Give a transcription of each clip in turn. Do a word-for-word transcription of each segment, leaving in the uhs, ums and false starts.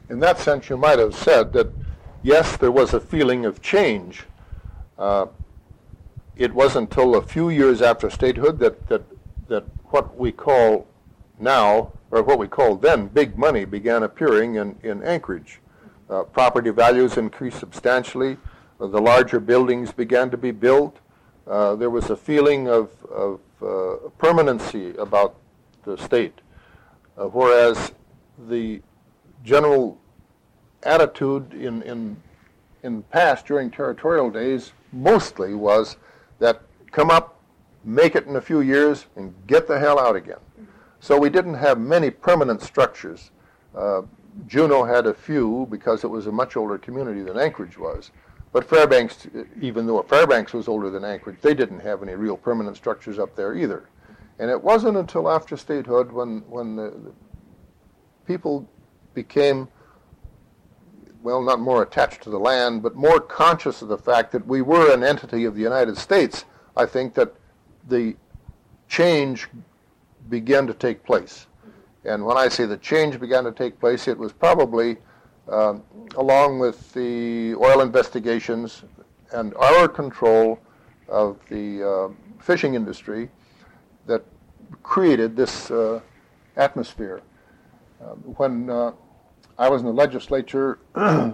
in that sense, you might have said that, yes, there was a feeling of change. Uh, it wasn't until a few years after statehood that, that, that what we call now, or what we called then, big money began appearing in, in Anchorage. Uh, property values increased substantially. Uh, the larger buildings began to be built. Uh, there was a feeling of, of uh, permanency about the state, uh, whereas the general attitude in, in, in the past, during territorial days, mostly was that come up, make it in a few years, and get the hell out again. So we didn't have many permanent structures. Uh, Juneau had a few because it was a much older community than Anchorage was. But Fairbanks, even though Fairbanks was older than Anchorage, they didn't have any real permanent structures up there either. And it wasn't until after statehood when, when the, the people became, well, not more attached to the land, but more conscious of the fact that we were an entity of the United States, I think that the change began to take place. And when I say the change began to take place, it was probably uh, along with the oil investigations and our control of the uh, fishing industry that created this uh, atmosphere. Uh, when uh, I was in the legislature, uh,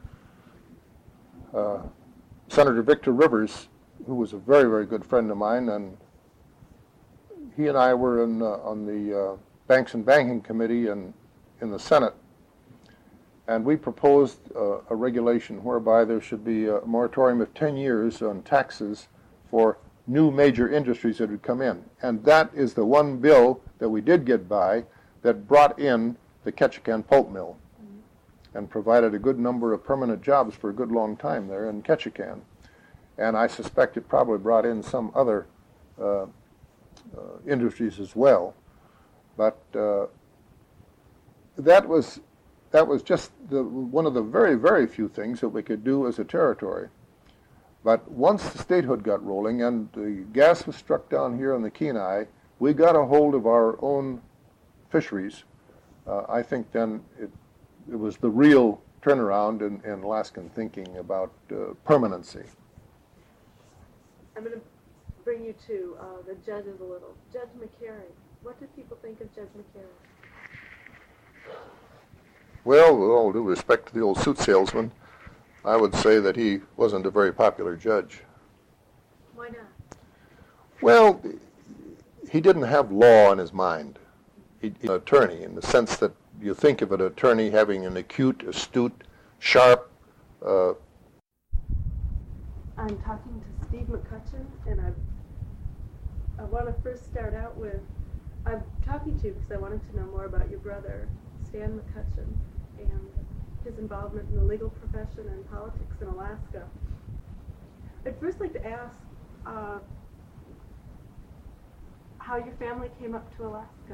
Senator Victor Rivers, who was a very, very good friend of mine, and he and I were in, uh, on the uh, Banks and Banking Committee in, in the Senate, and we proposed uh, a regulation whereby there should be a moratorium of ten years on taxes for new major industries that would come in. And that is the one bill that we did get by that brought in the Ketchikan pulp mill and provided a good number of permanent jobs for a good long time there in Ketchikan. And I suspect it probably brought in some other uh, uh, industries as well. But uh, that was that was just the, one of the very, very few things that we could do as a territory. But once the statehood got rolling and the gas was struck down here on the Kenai, we got a hold of our own fisheries. Uh, I think then it, it was the real turnaround in, in Alaskan thinking about uh, permanency. I'm going to bring you to uh, the judges a little. Judge McCary, what do people think of Judge McCary? Well, with all due respect to the old suit salesman, I would say that he wasn't a very popular judge. Why not? Well, he didn't have law in his mind. He, he's an attorney in the sense that you think of an attorney having an acute, astute, sharp... Uh, I'm talking to Steve McCutcheon, and I I want to first start out with, I'm talking to you because I wanted to know more about your brother, Stan McCutcheon, and his involvement in the legal profession and politics in Alaska. I'd first like to ask uh, how your family came up to Alaska.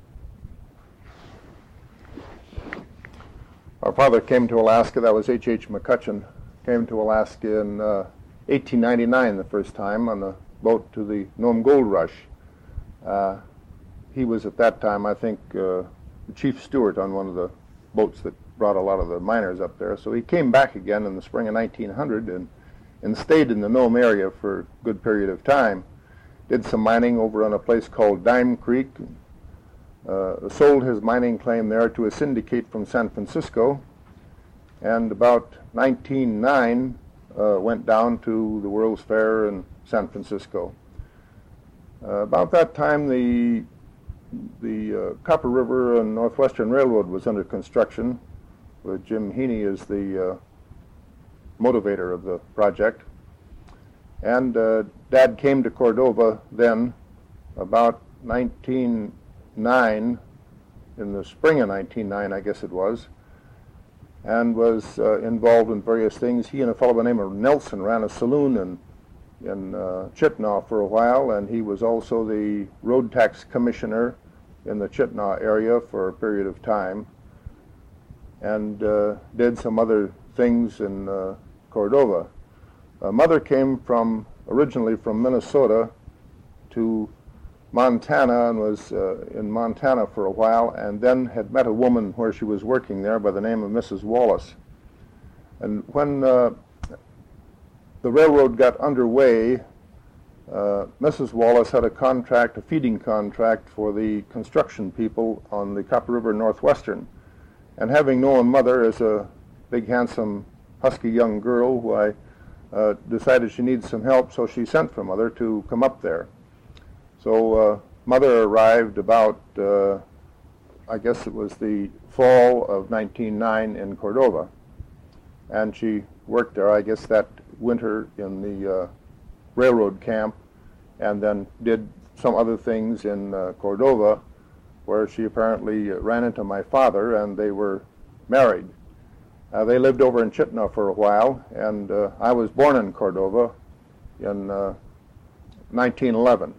Our father came to Alaska, that was H H McCutcheon, came to Alaska in uh, eighteen ninety-nine the first time on a boat to the Nome Gold Rush. Uh, he was at that time, I think, uh, the chief steward on one of the boats that brought a lot of the miners up there. So he came back again in the spring of nineteen hundred and, and stayed in the Nome area for a good period of time. Did some mining over on a place called Dime Creek. Uh, sold his mining claim there to a syndicate from San Francisco. And about nineteen oh nine uh, went down to the World's Fair in San Francisco. Uh, about that time, the the uh, Copper River and Northwestern Railroad was under construction, with Jim Heaney as the uh, motivator of the project. And uh, Dad came to Cordova then, about nineteen oh nine, in the spring of nineteen oh nine, I guess it was, and was uh, involved in various things. He and a fellow by the name of Nelson ran a saloon in in uh, Chittenah for a while, and he was also the road tax commissioner in the Chittenah area for a period of time, and uh, did some other things in uh, Cordova. Uh, Mother came from originally from Minnesota to Montana and was uh, in Montana for a while, and then had met a woman where she was working there by the name of Missus Wallace. And when uh, the railroad got underway, uh, Missus Wallace had a contract, a feeding contract for the construction people on the Copper River Northwestern. And having known Mother as a big, handsome, husky young girl, who I uh, decided she needed some help, so she sent for Mother to come up there. So uh, Mother arrived about, uh, I guess it was the fall of nineteen oh nine in Cordova. And she worked there, I guess, that winter in the uh, railroad camp, and then did some other things in uh, Cordova, where she apparently ran into my father, and they were married. Uh, they lived over in Chitna for a while, and uh, I was born in Cordova in uh, nineteen eleven.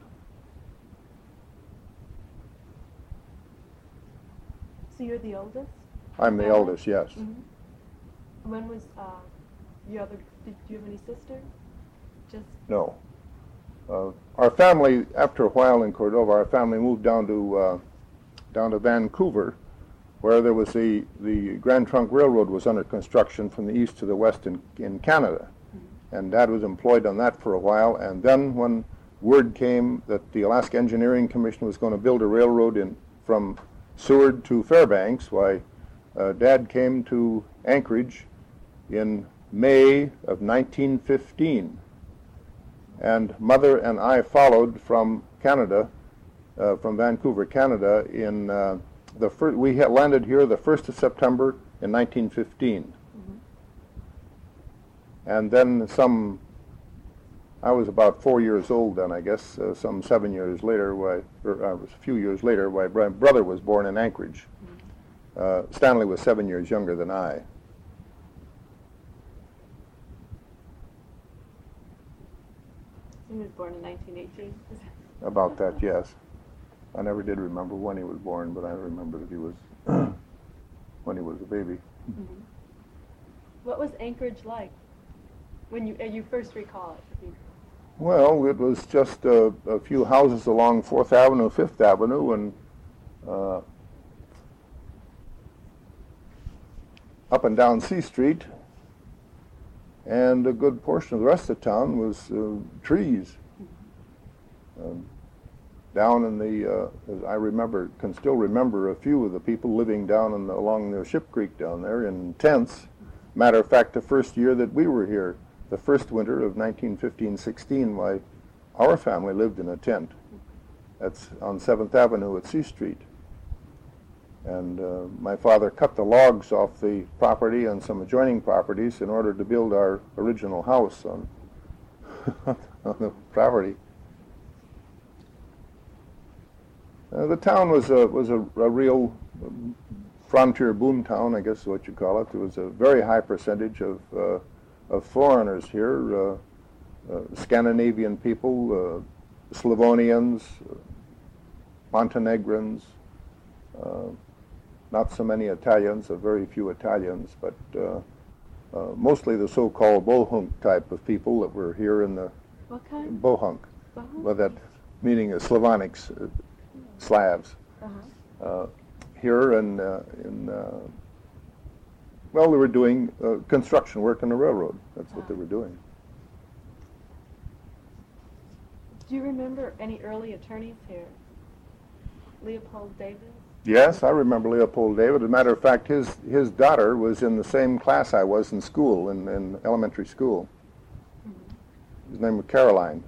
So you're the oldest? I'm the Yeah. eldest, yes. Mm-hmm. When was uh, your other? Did you have any sister? Just No. Uh, our family, after a while in Cordova, our family moved down to uh, down to Vancouver, where there was the the Grand Trunk Railroad was under construction from the east to the west in in Canada, mm-hmm. and Dad was employed on that for a while. And then when word came that the Alaska Engineering Commission was going to build a railroad in from Seward to Fairbanks, why uh, Dad came to Anchorage in May of nineteen fifteen, and Mother and I followed from Canada, uh, from Vancouver, Canada. In uh, the first, we had landed here the first of September in nineteen fifteen, mm-hmm. and then some. I was about four years old then, I guess. Uh, some seven years later, why, or uh, a few years later, why my brother was born in Anchorage. Mm-hmm. uh, Stanley was seven years younger than I. He was born in nineteen eighteen. About that, yes. I never did remember when he was born, but I remember that he was when he was a baby. Mm-hmm. What was Anchorage like when you uh, you first recall it? Well, it was just a, a few houses along Fourth Avenue, Fifth Avenue, and uh, up and down C Street, and a good portion of the rest of the town was uh, trees. Um, down in the, uh, as I remember, can still remember a few of the people living down in the, along the Ship Creek down there in tents. Matter of fact, the first year that we were here, the first winter of nineteen fifteen sixteen, why, our family lived in a tent. That's on Seventh Avenue at C Street. And uh, my father cut the logs off the property and some adjoining properties in order to build our original house on, on the property. Uh, the town was a was a, a real frontier boom town, I guess is what you call it. There was a very high percentage of uh, of foreigners here, uh, uh, Scandinavian people, uh, Slavonians, uh, Montenegrins, uh, not so many Italians, a very few Italians, but uh, uh, mostly the so-called Bohunk type of people that were here in the what kind? Bohunk, Bohunk? well, that meaning of Slavonics, uh, Slavs. Uh-huh. Uh, here in uh, in uh, well, they were doing uh, construction work on the railroad. That's what they were doing. Do you remember any early attorneys here? Leopold Davis? Yes, I remember Leopold Davis. As a matter of fact, his his daughter was in the same class I was in school, in, in elementary school. Mm-hmm. His name was Caroline.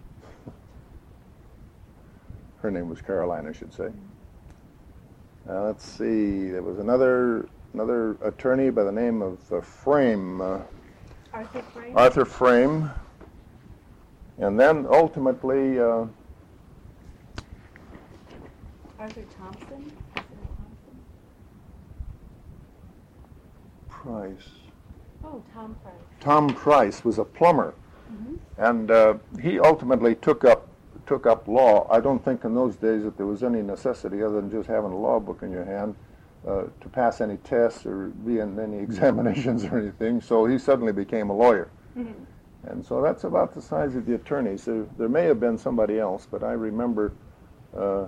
Her name was Caroline, I should say. Uh, let's see. There was another another attorney by the name of uh, Frame. Uh, Arthur Frame? Arthur Frame. And then ultimately... Uh, Arthur Thompson? Price. Oh, Tom Price. Tom Price was a plumber. Mm-hmm. And uh, he ultimately took up took up law. I don't think in those days that there was any necessity other than just having a law book in your hand uh, to pass any tests or be in any examinations or anything. So he suddenly became a lawyer. Mm-hmm. And so that's about the size of the attorneys. There, there may have been somebody else, but I remember uh,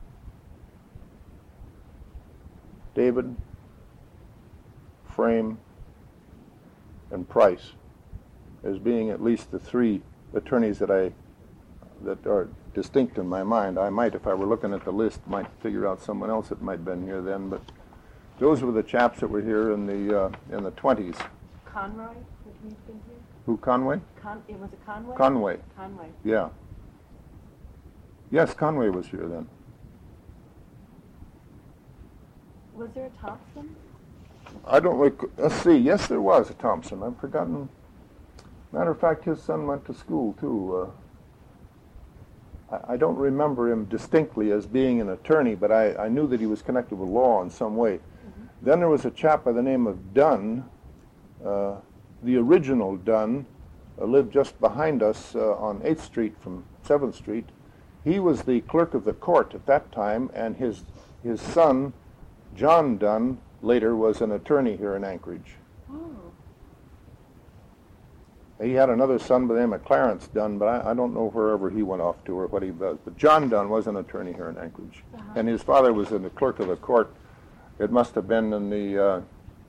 David, Frame, and Price as being at least the three attorneys that I that are distinct in my mind. I might, if I were looking at the list, might figure out someone else that might have been here then, but those were the chaps that were here in the uh, in the twenties. Conroy, would he have been here? Who, Conway? Con- it was a Conway? Conway. Conway. Yeah. Yes, Conway was here then. Was there a Thompson? I don't rec- let's see. Yes, there was a Thompson. I've forgotten. Matter of fact, his son went to school too. Uh, I, I don't remember him distinctly as being an attorney, but I, I knew that he was connected with law in some way. Mm-hmm. Then there was a chap by the name of Dunn. Uh, the original Dunn uh, lived just behind us uh, on eighth street from seventh street. He was the clerk of the court at that time, and his his son, John Dunn, later was an attorney here in Anchorage. Oh. He had another son by the name of Clarence Dunn, but I, I don't know wherever he went off to or what he does. But John Dunn was an attorney here in Anchorage. Uh-huh. And his father was in the clerk of the court. It must have been in the uh,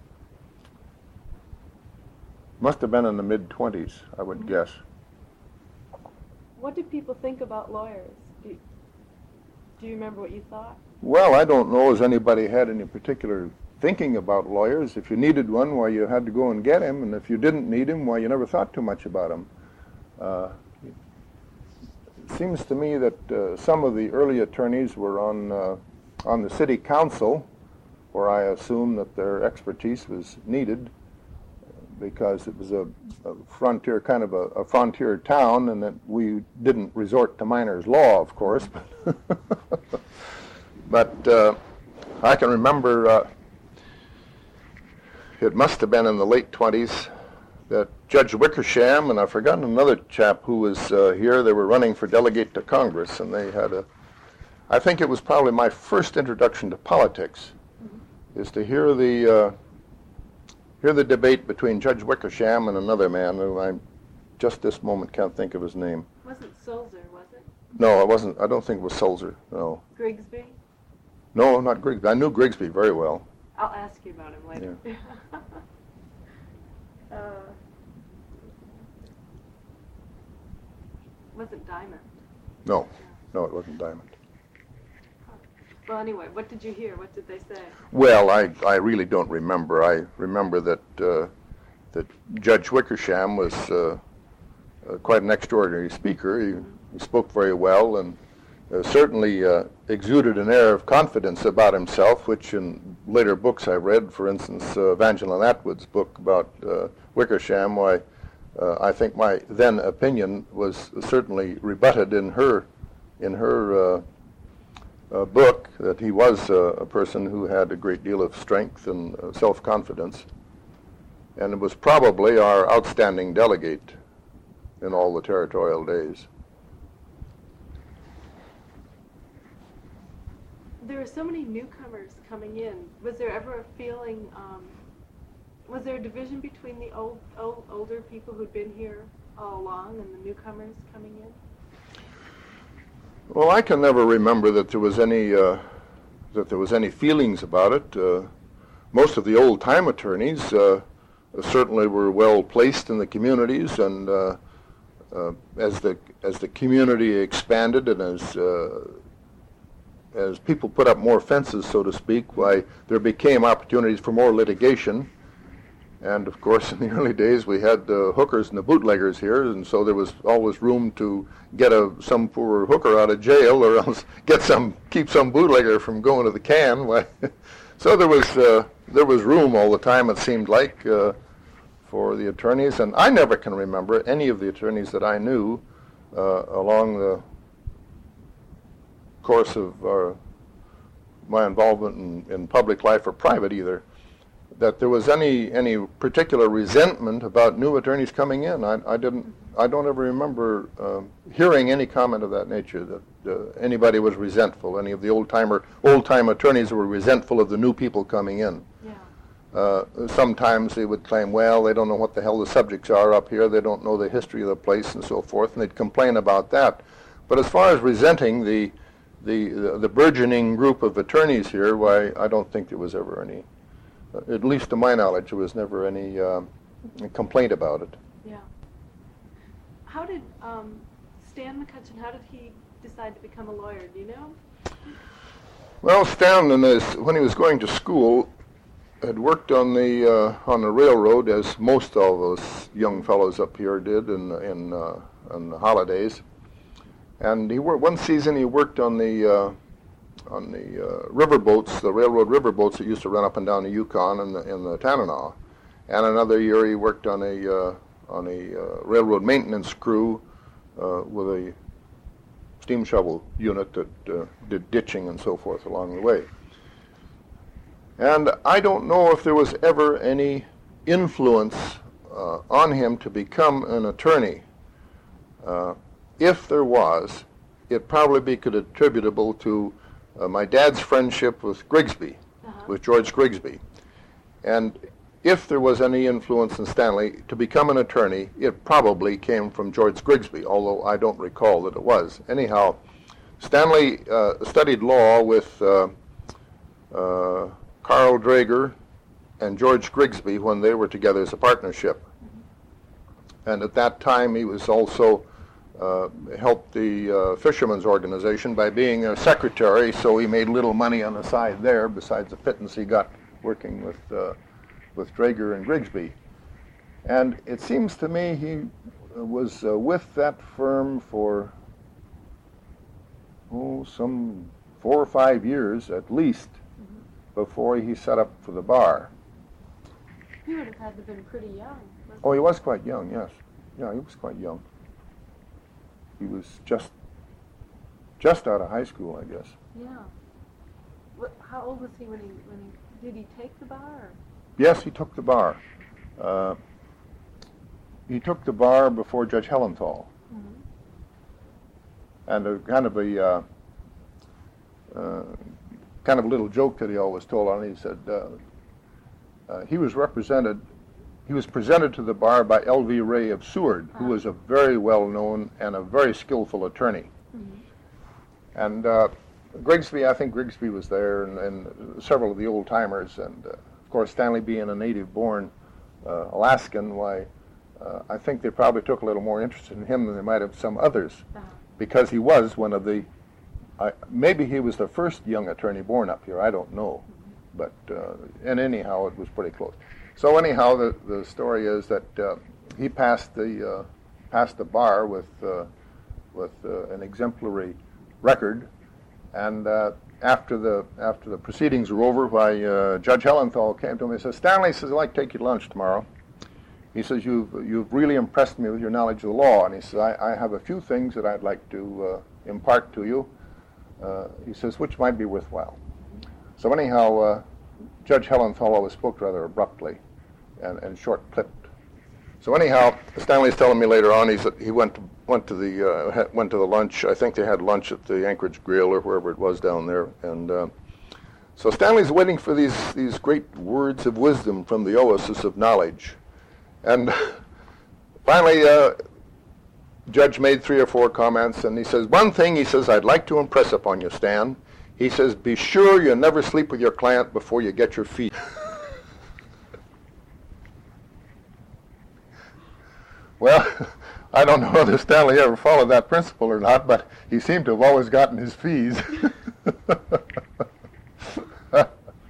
must have been in the mid-twenties, I would mm-hmm. guess. What did people think about lawyers? Do you, do you remember what you thought? Well, I don't know as anybody had any particular thinking about lawyers. If you needed one, why, you had to go and get him, and if you didn't need him, why, you never thought too much about him. Uh, it seems to me that uh, some of the early attorneys were on uh, on the city council, where I assume that their expertise was needed, because it was a, a frontier, kind of a, a frontier town, and that we didn't resort to miners' law, of course. But uh, I can remember uh, it must have been in the late twenties that Judge Wickersham, and I've forgotten another chap who was uh, here, they were running for delegate to Congress, and they had a, I think it was probably my first introduction to politics, mm-hmm. is to hear the uh, hear the debate between Judge Wickersham and another man who I just this moment can't think of his name. Wasn't Sulzer, was it? No, it wasn't. I don't think it was Sulzer, no. Grigsby? No, not Grigsby. I knew Grigsby very well. I'll ask you about him later. Yeah. uh, was it Diamond? No, no, it wasn't Diamond. Well, anyway, what did you hear? What did they say? Well, I, I really don't remember. I remember that uh, that Judge Wickersham was uh, uh, quite an extraordinary speaker. He, mm-hmm. he spoke very well, and uh, certainly uh, exuded an air of confidence about himself, which in later books I read, for instance, uh, Evangeline Atwood's book about uh, Wickersham, why uh, I think my then opinion was certainly rebutted in her in her uh, uh, book, that he was uh, a person who had a great deal of strength and uh, self-confidence, and it was probably our outstanding delegate in all the territorial days. There are so many newcomers coming in. Was there ever a feeling, um, was there a division between the old, old, older people who'd been here all along and the newcomers coming in? Well, I can never remember that there was any uh, that there was any feelings about it. Uh, most of the old-time attorneys uh, certainly were well placed in the communities, and uh, uh, as the as the community expanded and as uh, as people put up more fences, so to speak, why, there became opportunities for more litigation. And of course, in the early days, we had the hookers and the bootleggers here, and so there was always room to get a some poor hooker out of jail, or else get some keep some bootlegger from going to the can. Why, so there was uh, there was room all the time, it seemed like, uh, for the attorneys. And I never can remember any of the attorneys that I knew uh, along the course of our, my involvement in, in public life or private either, that there was any any particular resentment about new attorneys coming in. I, I didn't. I don't ever remember uh, hearing any comment of that nature, that uh, anybody was resentful. Any of the old timer old time attorneys were resentful of the new people coming in. Yeah. Uh, sometimes they would claim, well, they don't know what the hell the subjects are up here. They don't know the history of the place and so forth, and they'd complain about that. But as far as resenting the the, the the burgeoning group of attorneys here, why I don't think there was ever any, uh, at least to my knowledge, there was never any uh, complaint about it. Yeah. How did um, Stan McCutcheon, how did he decide to become a lawyer? Do you know? Well, Stan, in his, when he was going to school, had worked on the uh, on the railroad, as most of those young fellows up here did in in, uh, in the holidays. And he worked one season. He worked on the uh, on the uh, river boats, the railroad river boats that used to run up and down the Yukon and the, in the Tanana. And another year, he worked on a uh, on a uh, railroad maintenance crew uh, with a steam shovel unit that uh, did ditching and so forth along the way. And I don't know if there was ever any influence uh, on him to become an attorney. Uh, if there was, it probably be could attributable to uh, my dad's friendship with Grigsby, uh-huh. with George Grigsby. And if there was any influence in Stanley to become an attorney, it probably came from George Grigsby, although I don't recall that it was. Anyhow, Stanley uh, studied law with uh, uh, Carl Draeger and George Grigsby when they were together as a partnership. Mm-hmm. And at that time, he was also uh, helped the uh, Fishermen's Organization by being a secretary, so he made little money on the side there besides the pittance he got working with uh, with Draeger and Grigsby. And it seems to me he was uh, with that firm for, oh, some four or five years at least mm-hmm. before he set up for the bar. He would have had to have been pretty young. Oh, he was quite young, yes. Yeah, he was quite young. He was just just out of high school, I guess. Yeah. What, how old was he when he, when he, did he take the bar? Or? Yes, he took the bar. Uh, he took the bar before Judge Hellenthal. Mm-hmm. And a kind of a uh, uh, kind of a little joke that he always told on. He said uh, uh, he was represented. He was presented to the bar by L V Ray of Seward, uh-huh. who was a very well-known and a very skillful attorney. Mm-hmm. And uh, Grigsby, I think Grigsby was there, and, and several of the old-timers, and. Uh, Of course, Stanley being a native-born uh, Alaskan, why, uh, I think they probably took a little more interest in him than they might have some others, uh-huh. because he was one of the, uh, maybe he was the first young attorney born up here, I don't know, mm-hmm. but, uh, and anyhow, it was pretty close. So anyhow, the, the story is that uh, he passed the, uh, passed the bar with, uh, with uh, an exemplary record, and uh, After the after the proceedings were over, why uh, Judge Hellenthal came to him and says, Stanley says, I'd like to take you to lunch tomorrow. He says, you've you've really impressed me with your knowledge of the law. And he says, I, I have a few things that I'd like to uh, impart to you. Uh, he says, which might be worthwhile. So anyhow, uh, Judge Hellenthal always spoke rather abruptly and, and short-clipped. So anyhow, Stanley's telling me later on, he said he went to, went to the uh, went to the lunch. I think they had lunch at the Anchorage Grill or wherever it was down there. And uh, so Stanley's waiting for these these great words of wisdom from the oasis of knowledge. And finally, uh, Judge made three or four comments, and he says, one thing, he says, I'd like to impress upon you, Stan. He says, be sure you never sleep with your client before you get your fee. Well, I don't know whether Stanley ever followed that principle or not, but he seemed to have always gotten his fees. Yeah.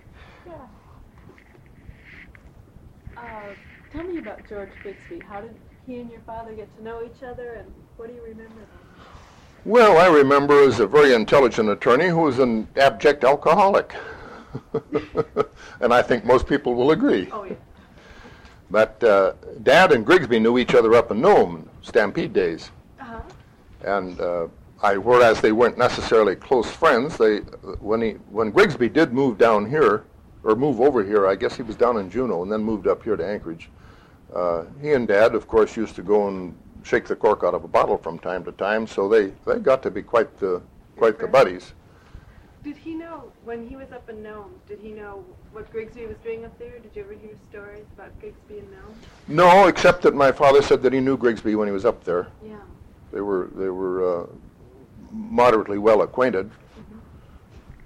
Uh, tell me about George Grigsby. How did he and your father get to know each other, and what do you remember of him? Well, I remember as a very intelligent attorney who was an abject alcoholic. And I think most people will agree. Oh, yeah. But uh, Dad and Grigsby knew each other up in Nome, Stampede days. Uh-huh. And uh, I, whereas they weren't necessarily close friends, they when he when Grigsby did move down here, or move over here, I guess he was down in Juneau and then moved up here to Anchorage. Uh, he and Dad, of course, used to go and shake the cork out of a bottle from time to time, so they, they got to be quite the quite the buddies. Did he know, when he was up in Nome, did he know what Grigsby was doing up there? Did you ever hear stories about Grigsby in Nome? No, except that my father said that he knew Grigsby when he was up there. Yeah. They were they were uh, moderately well acquainted.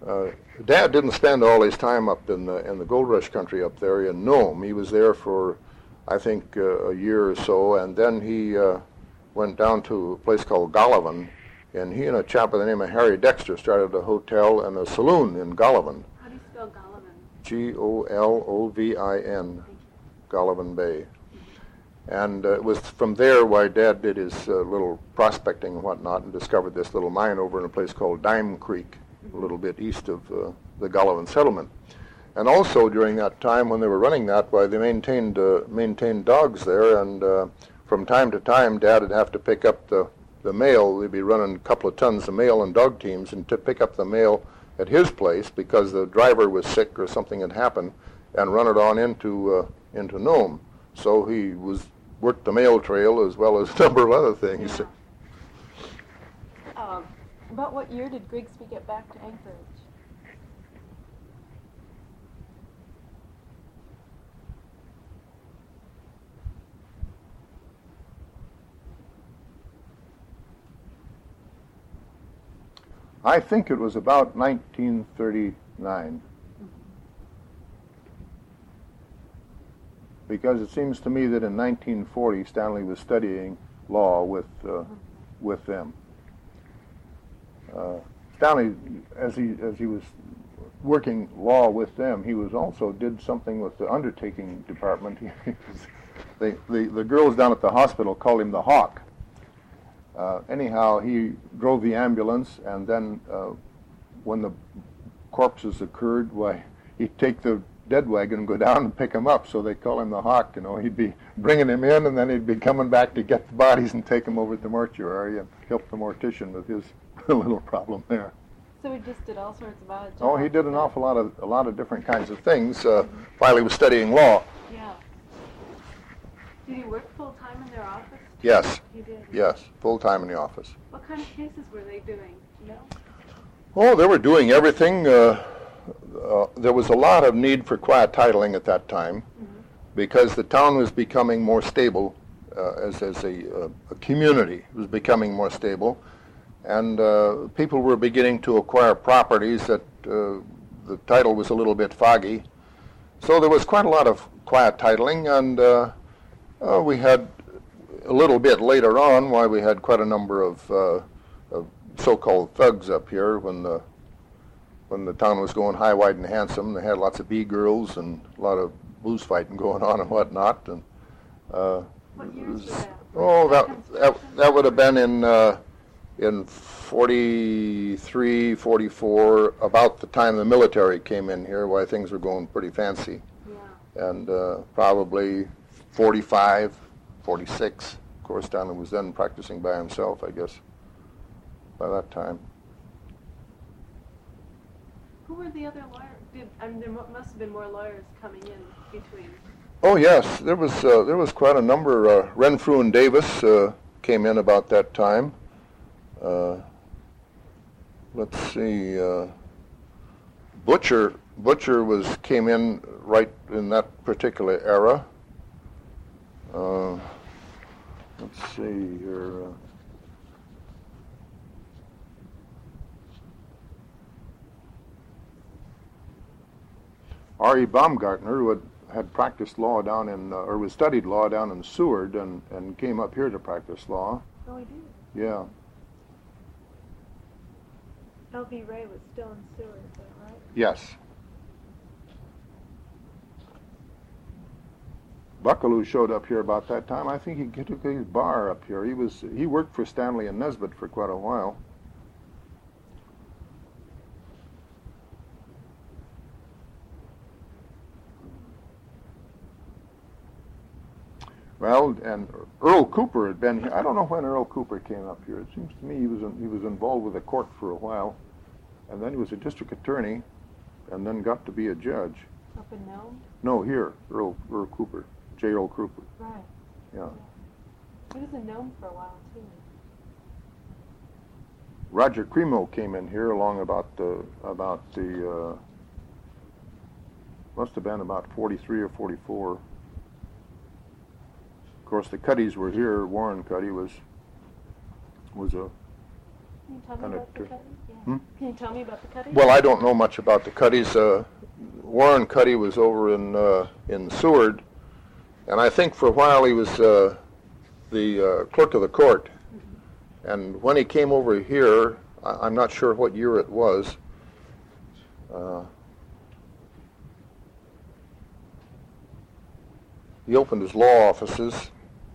uh, Dad didn't spend all his time up in the in the gold rush country up there in Nome. He was there for, I think, uh, a year or so, and then he uh, went down to a place called Golovin, and he and a chap by the name of Harry Dexter started a hotel and a saloon in Golovin. How do you spell Golovin? G O L O V I N, Golovin Bay. And uh, it was from there why Dad did his uh, little prospecting and whatnot and discovered this little mine over in a place called Dime Creek, a little bit east of uh, the Golovin settlement. And also during that time when they were running that, why they maintained uh, maintained dogs there, and uh, from time to time Dad would have to pick up the, the mail. They'd be running a couple of tons of mail and dog teams, and to pick up the mail at his place because the driver was sick or something had happened, and run it on into uh, into Nome. So he was worked the mail trail as well as a number of other things. Yeah. Um, about what year did Grigsby get back to Anchorage? I think it was about nineteen thirty-nine. Because it seems to me that in nineteen forty Stanley was studying law with uh, with them. Uh, Stanley, as he as he was working law with them, he was also did something with the undertaking department. they, the the girls down at the hospital called him the Hawk. Uh, anyhow, he drove the ambulance, and then uh, when the corpses occurred, why he'd take the dead wagon and go down and pick him up, so they call him the Hawk. You know, he'd be bringing him in, and then he'd be coming back to get the bodies and take them over to the mortuary and help the mortician with his little problem there. So he just did all sorts of odd jobs. Oh, he did an awful lot of a lot of different kinds of things uh, mm-hmm. while he was studying law. Yeah. Did he work full time in their office? Yes. He did. Yes, full time in the office. What kind of cases were they doing? You know? Oh, they were doing everything. Uh, Uh, there was a lot of need for quiet titling at that time mm-hmm. because the town was becoming more stable uh, as, as a, uh, a community. It was becoming more stable, and uh, people were beginning to acquire properties that uh, the title was a little bit foggy. So there was quite a lot of quiet titling, and uh, uh, we had a little bit later on why we had quite a number of, uh, of so-called thugs up here when the when the town was going high, wide, and handsome. They had lots of B-girls and a lot of booze fighting going on and whatnot. And uh, what years was that? Oh, that, that that would have been in uh, in forty-three, forty-four, about the time the military came in here, why things were going pretty fancy. Yeah. And uh, probably forty-five, forty-six. Of course, Stanley was then practicing by himself, I guess, by that time. Who were the other lawyers? Did, I mean, there must have been more lawyers coming in between. Oh yes, there was uh, there was quite a number. Uh, Renfrew and Davis uh, came in about that time. Uh, let's see, uh, Butcher Butcher was came in right in that particular era. Uh, let's see here. Uh, R E Baumgartner, who had, had practiced law down in, uh, or was studied law down in Seward and, and came up here to practice law. Oh, he did? Yeah. L V Ray was still in Seward, is that right? Yes. Buckaloo showed up here about that time. I think he took his bar up here. He was he worked for Stanley and Nesbitt for quite a while. Well, and Earl Cooper had been here. I don't know when Earl Cooper came up here. It seems to me he was in, he was involved with the court for a while, and then he was a district attorney, and then got to be a judge. Up in Nome? No, here, Earl Earl Cooper, J. Earl Cooper. Right. Yeah. He was in Nome for a while too. Roger Cremo came in here along about the about the uh, must have been about forty-three or forty-four. Of course, the Cuddys were here. Warren Cuddy was was a Can you tell me on it, about the too. Cuddy? Yeah. Hmm? Can you tell me about the Cuddy? Well, I don't know much about the Cuddys. Uh, Warren Cuddy was over in uh, in Seward, and I think for a while he was uh, the uh, clerk of the court. Mm-hmm. And when he came over here, I- I'm not sure what year it was. Uh, he opened his law offices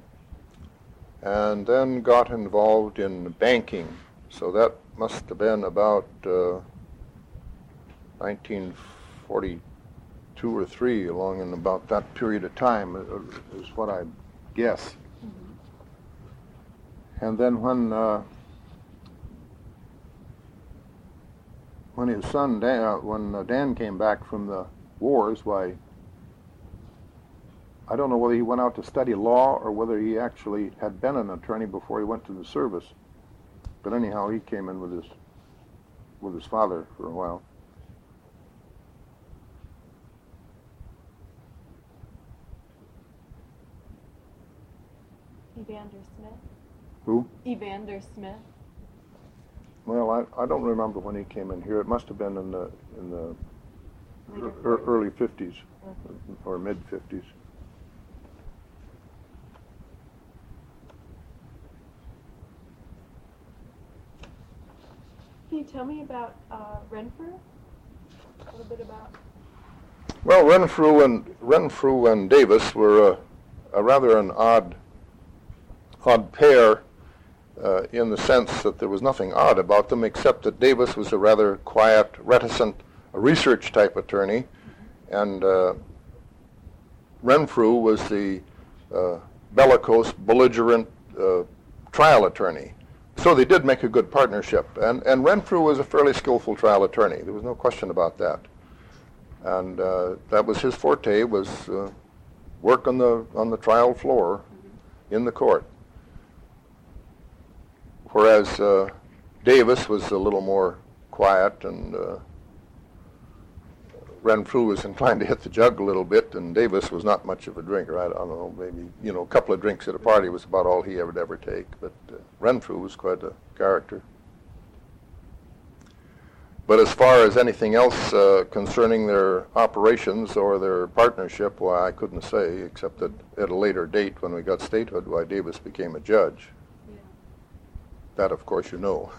and then got involved in banking. So that must have been about uh, nineteen forty-two or three, along in about that period of time, uh, is what I guess. Mm-hmm. And then when uh, when his son Dan, uh, when uh, Dan came back from the wars, why, I don't know whether he went out to study law or whether he actually had been an attorney before he went to the service. But anyhow, he came in with his with his father for a while. Evander Smith. Who? Evander Smith. Well, I, I don't remember when he came in here. It must have been in the in the Later. er, early fifties Okay. or mid fifties. Can you tell me about uh, Renfrew? A little bit about. Well, Renfrew and Renfrew and Davis were a, a rather an odd odd pair uh, in the sense that there was nothing odd about them except that Davis was a rather quiet, reticent, a research type attorney, and uh, Renfrew was the uh, bellicose, belligerent uh, trial attorney. So they did make a good partnership, and, and Renfrew was a fairly skillful trial attorney. There was no question about that. And uh, that was his forte, was uh, work on the on the trial floor, mm-hmm. in the court. Whereas uh, Davis was a little more quiet, and uh, Renfrew was inclined to hit the jug a little bit, and Davis was not much of a drinker. I, I don't know, maybe, you know, a couple of drinks at a party was about all he ever ever take. But uh, Renfrew was quite a character. But as far as anything else uh, concerning their operations or their partnership, why, I couldn't say, except that at a later date when we got statehood, why Davis became a judge. Yeah. That, of course, you know.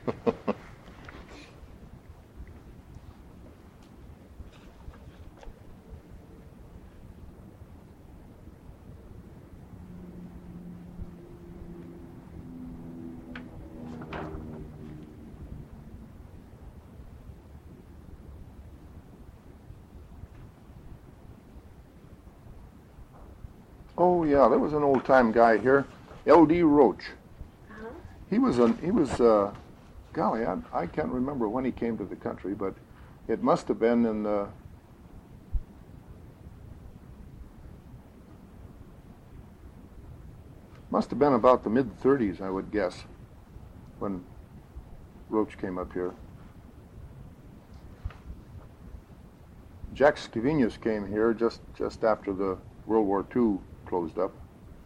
Oh yeah, there was an old-time guy here, L D Roach. Uh-huh. He was an he was uh, golly, I, I can't remember when he came to the country, but it must have been in the must have been about the mid thirties, I would guess, when Roach came up here. Jack Scavenius came here just just after the World War Two closed up.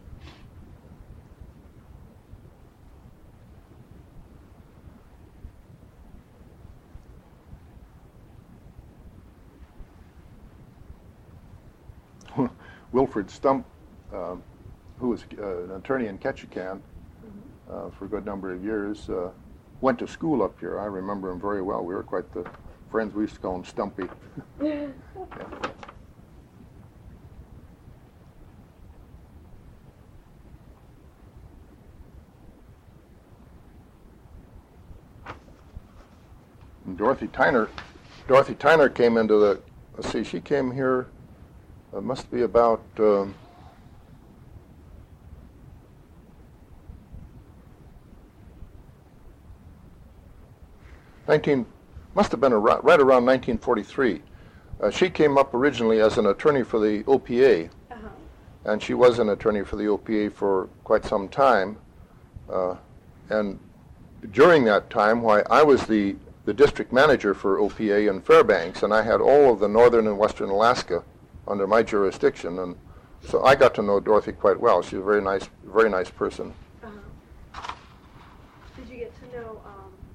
Wilfred Stump, uh, who was uh, an attorney in Ketchikan mm-hmm. uh, for a good number of years, uh, went to school up here. I remember him very well. We were quite the friends. We used to call him Stumpy. Yeah. And Dorothy Tyner, Dorothy Tyner came into the, let's see, she came here, it must be about, um, nineteen, must have been a, right around nineteen forty-three. Uh, she came up originally as an attorney for the O P A, uh-huh. and she was an attorney for the O P A for quite some time. Uh, and during that time, why I was the the district manager for O P A in Fairbanks, and I had all of the northern and western Alaska under my jurisdiction, and so I got to know Dorothy quite well. She's a very nice, very nice person. Uh-huh. Did you get to know um,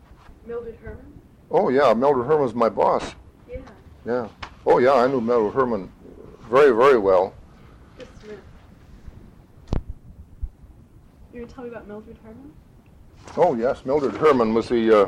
Mildred Herman? Oh, yeah, Mildred Herman was my boss. Yeah. Yeah. Oh, yeah, I knew Mildred Herman very, very well. Just a minute. You going to tell me about Mildred Herman? Oh, yes, Mildred Herman was the uh,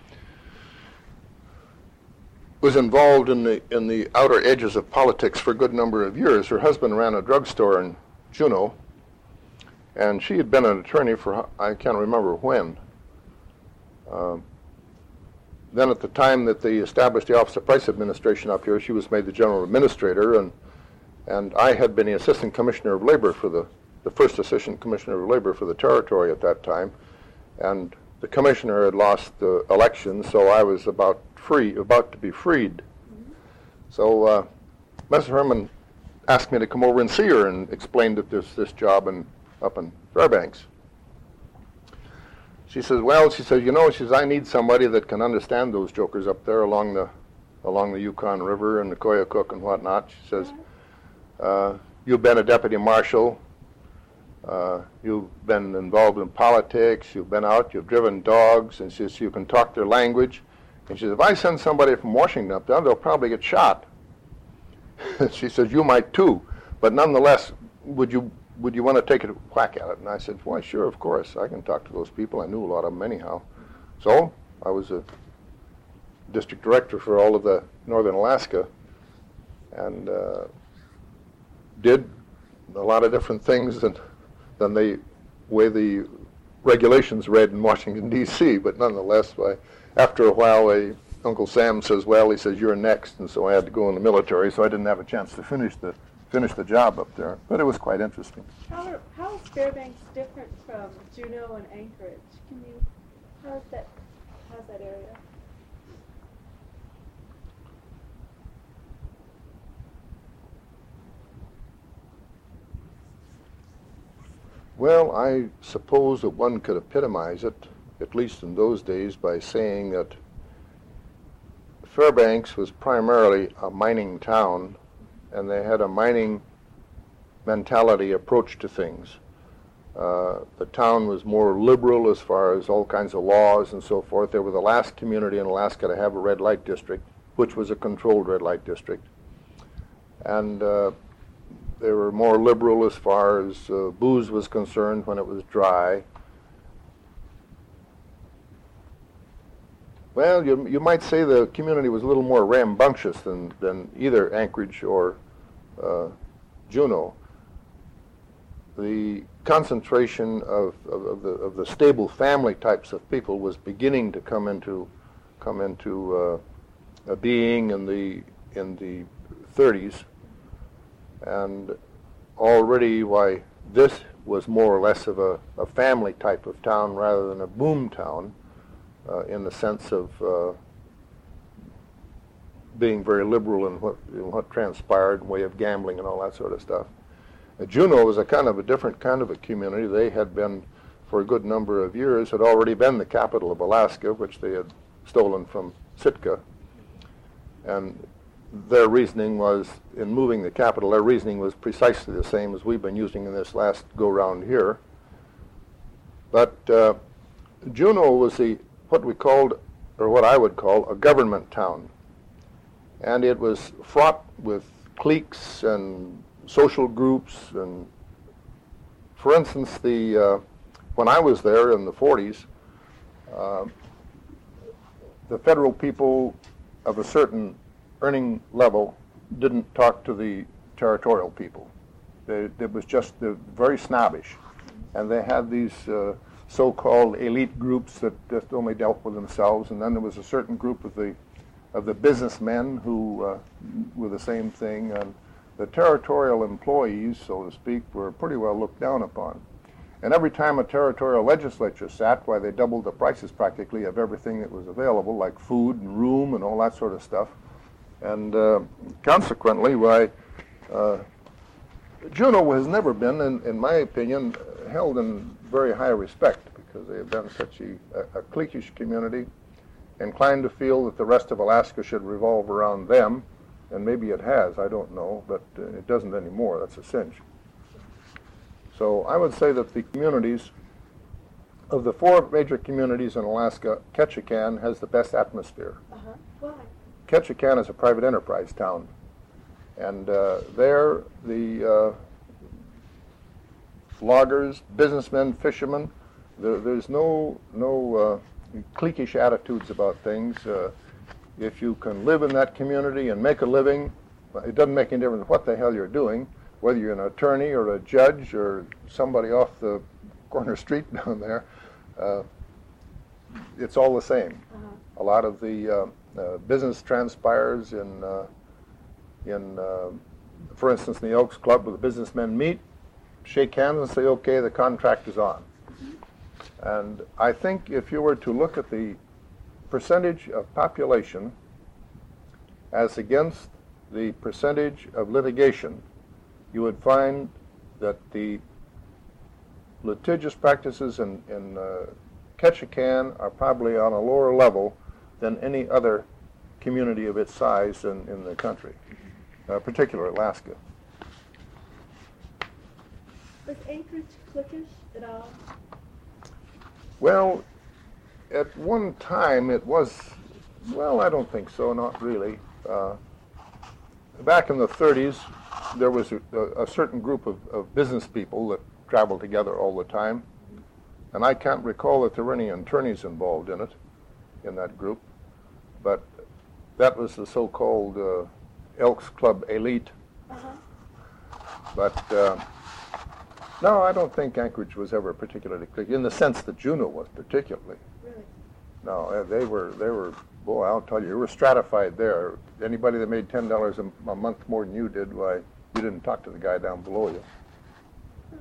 was involved in the in the outer edges of politics for a good number of years. Her husband ran a drugstore in Juneau, and she had been an attorney for I can't remember when. Um, then at the time that they established the Office of Price Administration up here, she was made the general administrator, and and I had been the assistant commissioner of labor for the, the first assistant commissioner of labor for the territory at that time, and the commissioner had lost the election, so I was about free, about to be freed. Mm-hmm. So uh, Mister Herman asked me to come over and see her and explained that there's this job in, up in Fairbanks. She says, well, she says, you know, she says, I need somebody that can understand those jokers up there along the along the Yukon River and the Koyukuk and whatnot. She says, uh, you've been a deputy marshal, uh, you've been involved in politics, you've been out, you've driven dogs, and she says, you can talk their language. And she says, if I send somebody from Washington up there, they'll probably get shot. She says, you might too, but nonetheless, would you would you want to take a whack at it? And I said, why, sure, of course. I can talk to those people. I knew a lot of them anyhow. So I was a district director for all of the northern Alaska and uh, did a lot of different things than, than the way the regulations read in Washington, D C, but nonetheless, I, after a while, I, Uncle Sam says, well, he says, you're next, and so I had to go in the military, so I didn't have a chance to finish the finish the job up there, but it was quite interesting. How, are, how is Fairbanks different from Juneau and Anchorage? Can you, how's that, how's that area? Well, I suppose that one could epitomize it, at least in those days, by saying that Fairbanks was primarily a mining town, and they had a mining mentality approach to things. Uh, the town was more liberal as far as all kinds of laws and so forth. They were the last community in Alaska to have a red light district, which was a controlled red light district. And uh, they were more liberal as far as uh, booze was concerned when it was dry. Well, you, you might say the community was a little more rambunctious than, than either Anchorage or uh, Juneau. The concentration of, of, of, the, of the stable family types of people was beginning to come into come into uh, a being in the in the thirties, and already, why, this was more or less of a, a family type of town rather than a boom town. Uh, in the sense of uh, being very liberal in what, in what transpired, way of gambling and all that sort of stuff. Uh, Juneau was a kind of a different kind of a community. They had been, for a good number of years, had already been the capital of Alaska, which they had stolen from Sitka. And their reasoning was, in moving the capital, their reasoning was precisely the same as we've been using in this last go-round here. But uh, Juneau was the what we called, or what I would call, a government town. And it was fraught with cliques and social groups. And for instance, the uh, when I was there in the forties, uh, the federal people of a certain earning level didn't talk to the territorial people. They, it was just uh, very snobbish. And they had these uh, so-called elite groups that just only dealt with themselves, and then there was a certain group of the of the businessmen who uh, were the same thing, and the territorial employees, so to speak, were pretty well looked down upon. And every time a territorial legislature sat, why, they doubled the prices practically of everything that was available, like food and room and all that sort of stuff. And uh, consequently, why, uh, Juneau has never been, in, in my opinion, held in very high respect, because they have been such a, a cliquish community, inclined to feel that the rest of Alaska should revolve around them, and maybe it has, I don't know, but uh, it doesn't anymore, that's a cinch. So I would say that the communities of the four major communities in Alaska, Ketchikan has the best atmosphere. Uh-huh. Why? Ketchikan is a private enterprise town, and uh, there the uh, loggers, businessmen, fishermen, there, there's no no uh, cliquish attitudes about things. Uh, if you can live in that community and make a living, it doesn't make any difference what the hell you're doing, whether you're an attorney or a judge or somebody off the corner street down there. Uh, it's all the same. Uh-huh. A lot of the uh, uh, business transpires in, uh, in uh, for instance, in the Elks Club, where the businessmen meet, shake hands and say, okay, the contract is on. Mm-hmm. And I think if you were to look at the percentage of population as against the percentage of litigation, you would find that the litigious practices in, in uh, Ketchikan are probably on a lower level than any other community of its size in, in the country, uh, particularly Alaska. Was Anchorage cliquish at all? Well, at one time it was, well, I don't think so, not really. Uh, back in the thirties, there was a, a certain group of, of business people that traveled together all the time, and I can't recall that there were any attorneys involved in it, in that group, but that was the so-called uh, Elks Club elite. Uh-huh. But uh, no, I don't think Anchorage was ever particularly cliquish, in the sense that Juneau was particularly. Really? No, uh, they were, they were, boy, I'll tell you, you were stratified there. Anybody that made ten dollars a, a month more than you did, why, you didn't talk to the guy down below you. Oh.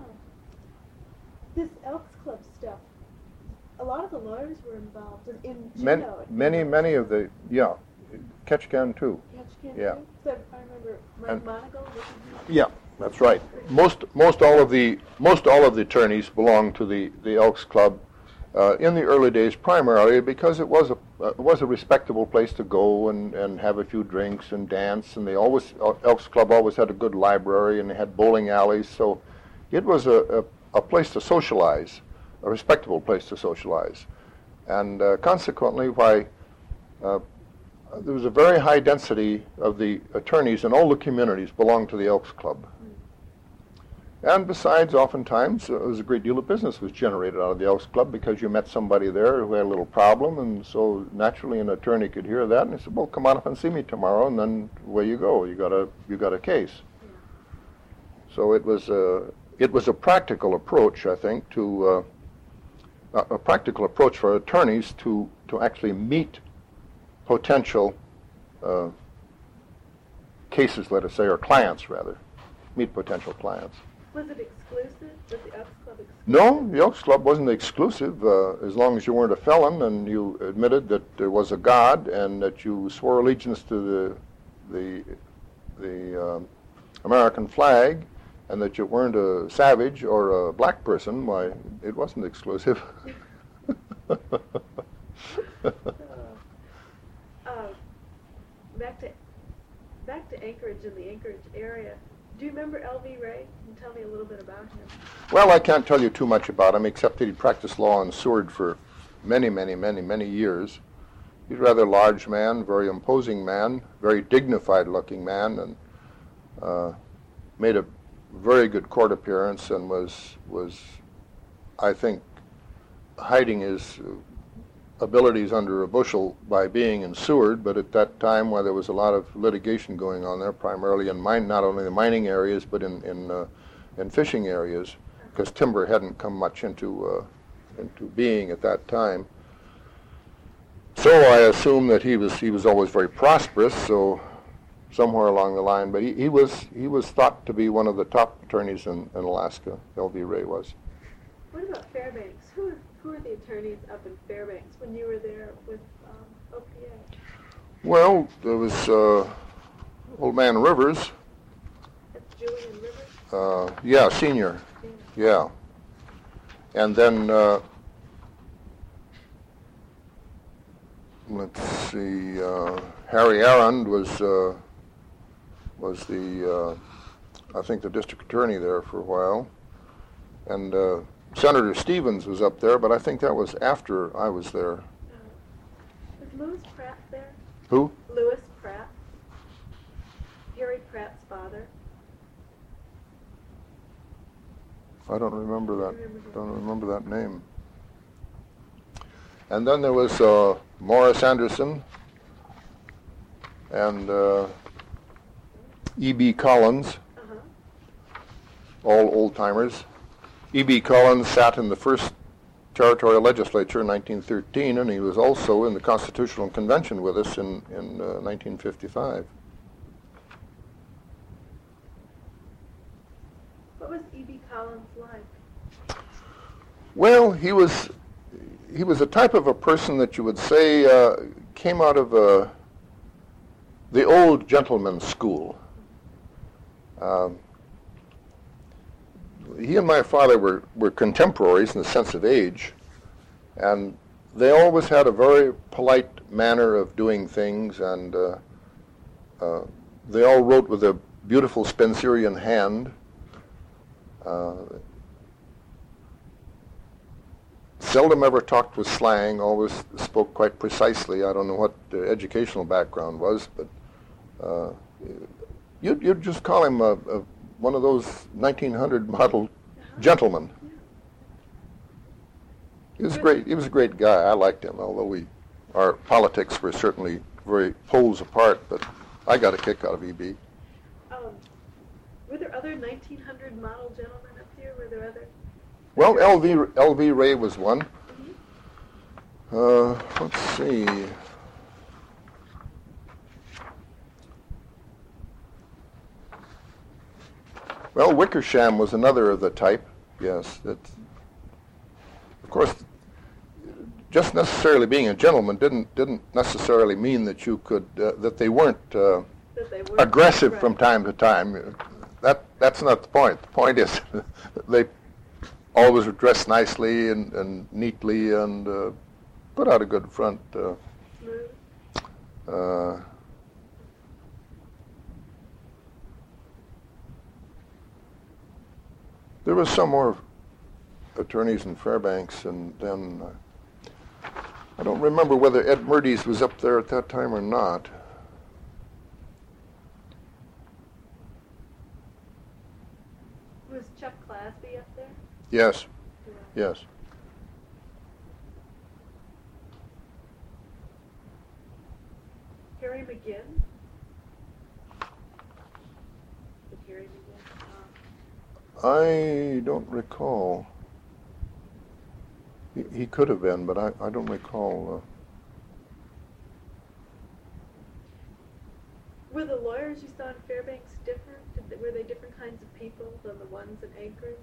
This Elks Club stuff, a lot of the lawyers were involved in, in Many, Juneau. many, many of the, yeah, Ketchikan too. Ketchikan, Yeah. too? So I remember Mike And- Monagle. wasn't he? Yeah, that's right. Most, most all of the, most all of the attorneys belonged to the, the Elks Club uh, in the early days, primarily because it was a, uh, it was a respectable place to go and, and have a few drinks and dance. And they always, Elks Club always had a good library, and they had bowling alleys. So it was a, a, a place to socialize, a respectable place to socialize. And uh, consequently, why uh, there was a very high density of the attorneys in all the communities belonged to the Elks Club. And besides, oftentimes, uh, there was a great deal of business was generated out of the Elks Club because you met somebody there who had a little problem, and so naturally an attorney could hear that, and he said, well, come on up and see me tomorrow, and then away you go. You got a, you got a case. Yeah. So it was a, it was a practical approach, I think, to, uh, a, a practical approach for attorneys to, to actually meet potential uh, cases, let us say, or clients, rather, meet potential clients. Was it exclusive? Was the Elks Club exclusive? No, the Elks Club wasn't exclusive, uh, as long as you weren't a felon and you admitted that there was a God and that you swore allegiance to the the the um, American flag, and that you weren't a savage or a black person. Why, it wasn't exclusive. uh, uh, back to back to Anchorage and the Anchorage area. Do you remember L V Ray? Can you tell me a little bit about him? Well, I can't tell you too much about him, except that he practiced law in Seward for many, many, many, many years. He's a rather large man, very imposing man, very dignified-looking man, and uh, made a very good court appearance and was, was, I think, hiding his abilities under a bushel by being in Seward, but at that time, while there was a lot of litigation going on there, primarily in mine, not only the mining areas, but in in, uh, in fishing areas, because timber hadn't come much into uh, into being at that time. So I assume that he was he was always very prosperous. So somewhere along the line, but he, he was he was thought to be one of the top attorneys in, in Alaska. L V Ray was. What about Fairbanks? Who who are the attorneys up in Fairbanks when you were there with um, O P A? Well, there was uh, Old Man Rivers. That's Julian Rivers? Uh, yeah, senior. Yeah. Yeah. And then, uh, let's see, uh, Harry Arund was, uh, was the, uh, I think, the district attorney there for a while. And uh, Senator Stevens was up there, but I think that was after I was there. Uh, is Lewis Pratt there? Who? Lewis Pratt. Harry Pratt's father. I don't remember that. Don't remember that name. And then there was uh, Morris Anderson and uh, E B Collins, Uh-huh. all old-timers. E B Collins sat in the first territorial legislature in nineteen thirteen, and he was also in the Constitutional Convention with us in, in uh, nineteen fifty-five. What was E B Collins like? Well, he was he was a type of a person that you would say uh, came out of uh, the old gentleman's school. Um, he and my father were, were contemporaries in the sense of age, and they always had a very polite manner of doing things, and uh, uh, they all wrote with a beautiful Spenserian hand. Uh, seldom ever talked with slang, always spoke quite precisely. I don't know what their educational background was, but uh, you'd, you'd just call him a, a, one of those nineteen hundred model gentlemen. He was great. He was a great guy. I liked him, although we, our politics were certainly very poles apart, but I got a kick out of E B. Um, were there other nineteen hundred model gentlemen up here? Were there other? Well, L V L V Ray was one. Mm-hmm. Uh, let's see. Well, Wickersham was another of the type. Yes, that. Of course, just necessarily being a gentleman didn't didn't necessarily mean that you could uh, that they weren't uh, That they were aggressive right. from time to time. That that's not the point. The point is they always were dressed nicely and, and neatly and uh, put out a good front. Uh, Smooth. uh, there was some more attorneys in Fairbanks, and then uh, I don't remember whether Ed Murdy's was up there at that time or not. Was Chuck Clasby up there? Yes, Yeah. yes. Harry McGinn? Did Harry McGinn? Uh, I don't recall. He, he could have been, but I, I don't recall. Uh, were the lawyers you saw in Fairbanks different? Did they, were they different kinds of people than the ones in Anchorage?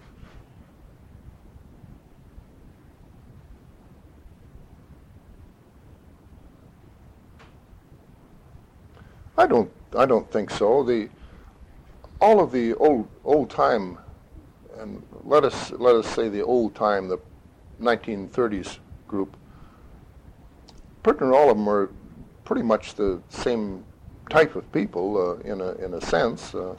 I don't. I don't think so. The all of the old old time, and let us let us say the old time, the nineteen thirties group. Pretty much all of them were pretty much the same type of people uh, in a in a sense. Uh,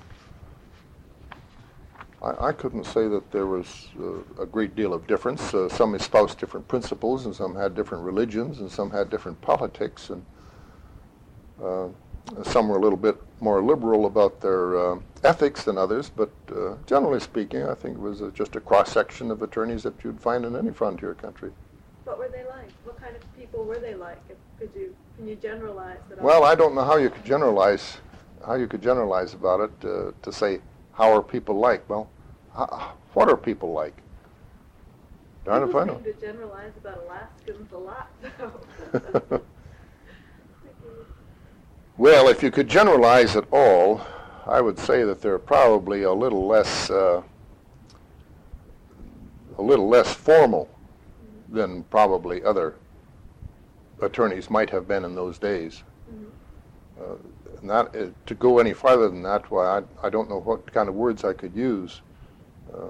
I, I couldn't say that there was uh, a great deal of difference. Uh, some espoused different principles, and some had different religions, and some had different politics, and uh, some were a little bit more liberal about their uh, ethics than others. But uh, generally speaking, I think it was uh, just a cross-section of attorneys that you'd find in any frontier country. What were they like? What kind of people were they like? If, could you can you generalize at all? Well, I don't know how you could generalize, how you could generalize about it uh, to say how are people like. Well, how, what are people like? Darn if I know. People seem to generalize about Alaskans a lot, though. Well, if you could generalize at all, I would say that they're probably a little less, uh, a little less formal than probably other attorneys might have been in those days. Mm-hmm. Uh, and that, uh, to go any farther than that, why I, I don't know what kind of words I could use uh,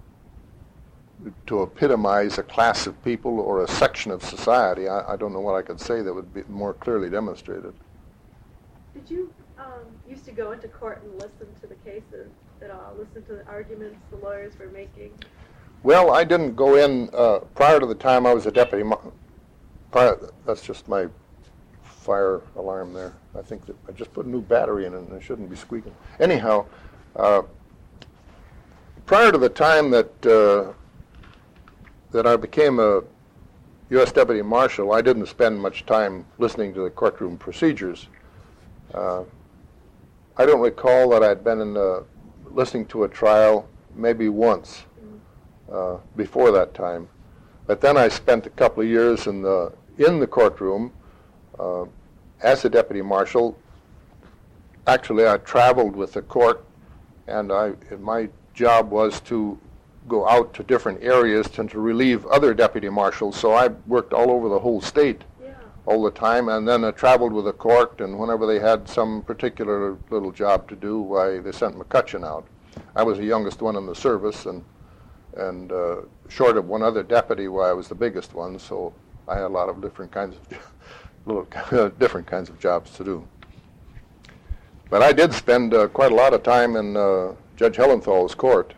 to epitomize a class of people or a section of society. I, I don't know what I could say that would be more clearly demonstrated. Did you um, used to go into court and listen to the cases at all? Listen to the arguments the lawyers were making? Well, I didn't go in uh, prior to the time I was a deputy. Mar- prior, that's just my fire alarm there. I think that I just put a new battery in it and it shouldn't be squeaking. Anyhow, uh, prior to the time that uh, that I became a U S Deputy Marshal, I didn't spend much time listening to the courtroom procedures. Uh, I don't recall that I'd been in the, listening to a trial maybe once uh, before that time. But then I spent a couple of years in the in the courtroom uh, as a deputy marshal. Actually, I traveled with the court, and I my job was to go out to different areas and to relieve other deputy marshals. So I worked all over the whole state Yeah. all the time, and then I traveled with the court, and whenever they had some particular little job to do, why, they sent McCutcheon out. I was the youngest one in the service, and and uh, short of one other deputy, why, I was the biggest one, so I had a lot of different kinds of little different kinds of jobs to do. But I did spend uh, quite a lot of time in uh, Judge Hellenthal's court.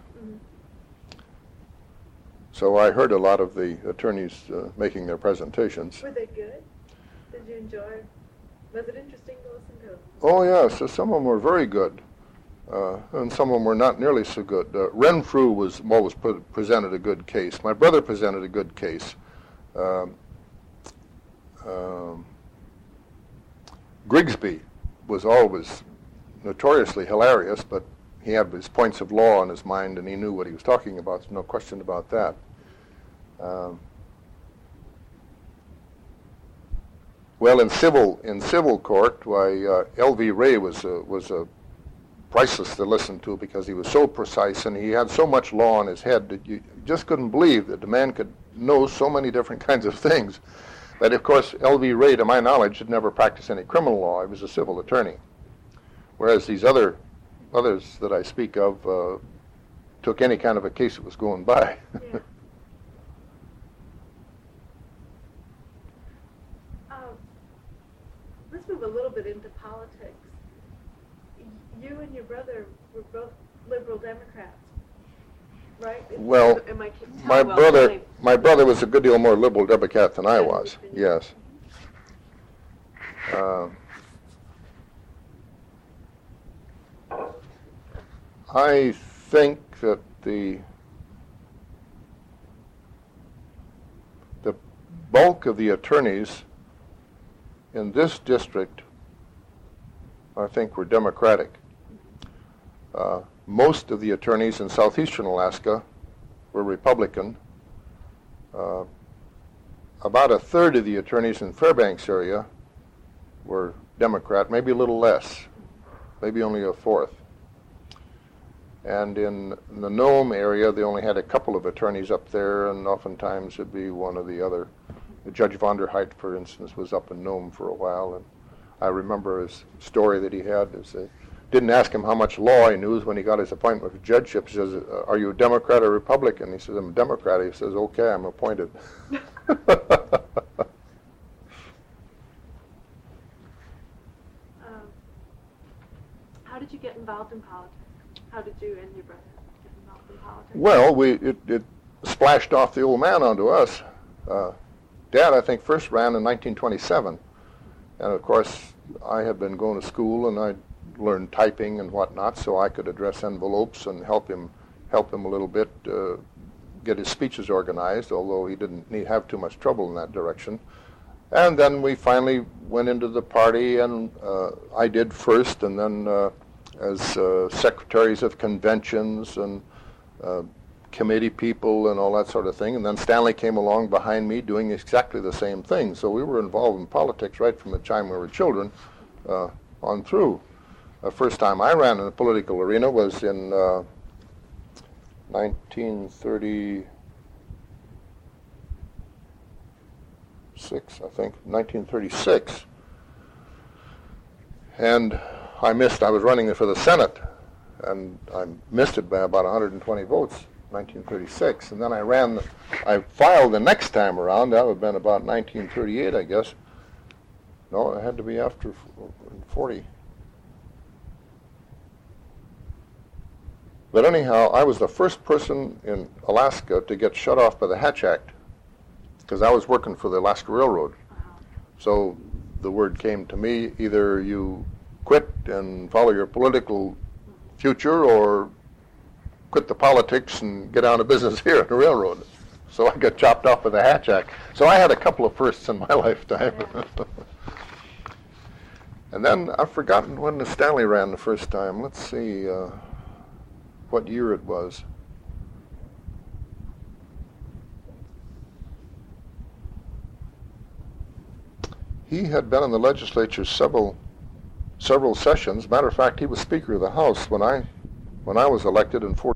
So I heard a lot of the attorneys uh, making their presentations. Were they good? Did you enjoy? Was it interesting to listen to? Oh, yes. So some of them were very good, uh, and some of them were not nearly so good. Uh, Renfrew was always put, presented a good case. My brother presented a good case. Um, um, Grigsby was always notoriously hilarious, but he had his points of law in his mind, and he knew what he was talking about. There's no question about that. Um, well, in civil in civil court, why uh, L V Ray was a, was a priceless to listen to because he was so precise and he had so much law in his head that you just couldn't believe that the man could know so many different kinds of things. But of course, L V Ray, to my knowledge, had never practiced any criminal law. He was a civil attorney, whereas these other others that I speak of uh, took any kind of a case that was going by. Yeah. um, let's move a little bit into politics. Y- You and your brother were both liberal Democrats, right? Well, Am I- my well, brother, really- my brother was a good deal more liberal Democrat than I was. Yes. Uh, I think that the the bulk of the attorneys in this district, I think, were Democratic. Uh, most of the attorneys in southeastern Alaska were Republican. Uh, about a third of the attorneys in Fairbanks area were Democrat, maybe a little less, maybe only a fourth. And in the Nome area, they only had a couple of attorneys up there, and oftentimes it'd be one or the other. Judge Vonderheit, for instance, was up in Nome for a while, and I remember his story that he had. Is they didn't ask him how much law he knew when he got his appointment for judgeship. He says, "Are you a Democrat or Republican?" He says, "I'm a Democrat." He says, "Okay, I'm appointed." Um, how did you get involved in politics? How did you and your brother get involved in politics? Well, we it, it splashed off the old man onto us. Uh, Dad, I think, first ran in nineteen twenty-seven. And, of course, I had been going to school, and I learned typing and whatnot, so I could address envelopes and help him help him a little bit uh, get his speeches organized, although he didn't need, have too much trouble in that direction. And then we finally went into the party, and uh, I did first, and then uh, as uh, secretaries of conventions and uh, committee people and all that sort of thing. And then Stanley came along behind me doing exactly the same thing. So we were involved in politics right from the time we were children uh, on through. The first time I ran in the political arena was in uh, nineteen thirty-six, I think, nineteen thirty-six. And I missed, I was running for the Senate, and I missed it by about one hundred twenty votes, nineteen thirty-six. And then I ran, I filed the next time around. That would have been about nineteen thirty-eight, I guess. No, it had to be after forty. But anyhow, I was the first person in Alaska to get shut off by the Hatch Act because I was working for the Alaska Railroad. Uh-huh. So the word came to me, either you quit and follow your political future or quit the politics and get out of business here at the railroad. So I got chopped off by the Hatch Act. So I had a couple of firsts in my lifetime. Yeah. And then I've forgotten when the Stanley ran the first time. Let's see uh, what year it was. He had been in the legislature several several sessions. Matter of fact, he was Speaker of the House when I when I was elected in forty.